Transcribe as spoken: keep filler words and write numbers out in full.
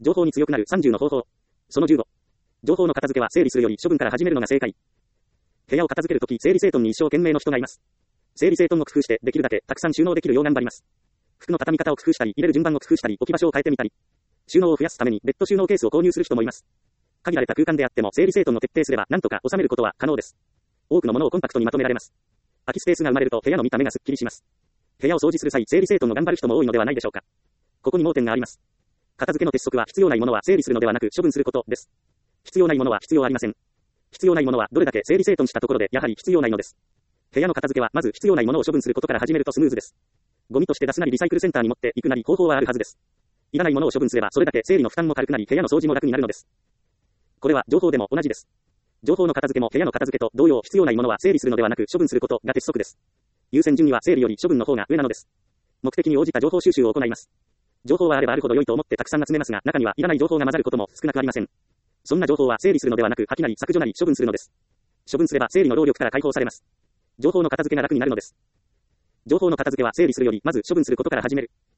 情報に強くなるさんじゅうの方法。そのじゅうご。情報の片付けは整理するより処分から始めるのが正解。部屋を片付けるとき、整理整頓に一生懸命の人がいます。整理整頓を工夫して、できるだけたくさん収納できるよう頑張ります。服の畳み方を工夫したり、入れる順番を工夫したり、置き場所を変えてみたり。収納を増やすために、ベッド収納ケースを購入する人もいます。限られた空間であっても、整理整頓を徹底すれば、なんとか収めることは可能です。多くのものをコンパクトにまとめられます。空きスペースが生まれると、部屋の見た目がすっきりします。部屋を掃除する際、整理整頓を頑張る人も多いのではないでしょうか。ここに盲点があります。片付けの鉄則は、必要ないものは整理するのではなく、処分することです。必要ないものは必要ありません。必要ないものはどれだけ整理整頓したところでやはり必要ないのです。部屋の片付けはまず必要ないものを処分することから始めるとスムーズです。ゴミとして出すなりリサイクルセンターに持っていくなり方法はあるはずです。いらないものを処分すればそれだけ整理の負担も軽くなり部屋の掃除も楽になるのです。これは情報でも同じです。情報の片付けも部屋の片付けと同様必要ないものは整理するのではなく処分することが鉄則です。優先順位は整理より処分の方が上なのです。目的に応じた情報収集を行います。情報はあればあるほど良いと思ってたくさん集めますが中にはいらない情報が混ざることも少なくありません。そんな情報は整理するのではなく破棄なり削除なり処分するのです。処分すれば整理の労力から解放されます。情報の片付けが楽になるのです。情報の片付けは整理するよりまず処分することから始める。